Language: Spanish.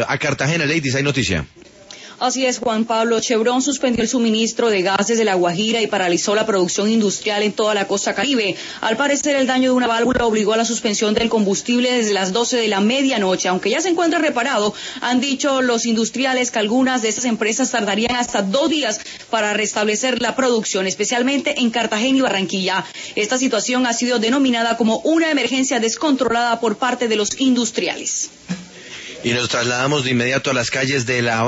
a Cartagena, Ladies, hay noticia. Así es, Juan Pablo. Chevron suspendió el suministro de gas desde La Guajira y paralizó la producción industrial en toda la costa caribe. Al parecer, el daño de una válvula obligó a la suspensión del combustible desde las 12 de la medianoche. Aunque ya se encuentra reparado, han dicho los industriales que algunas de estas empresas tardarían hasta 2 días para restablecer la producción, especialmente en Cartagena y Barranquilla. Esta situación ha sido denominada como una emergencia descontrolada por parte de los industriales. Y nos trasladamos de inmediato a las calles de La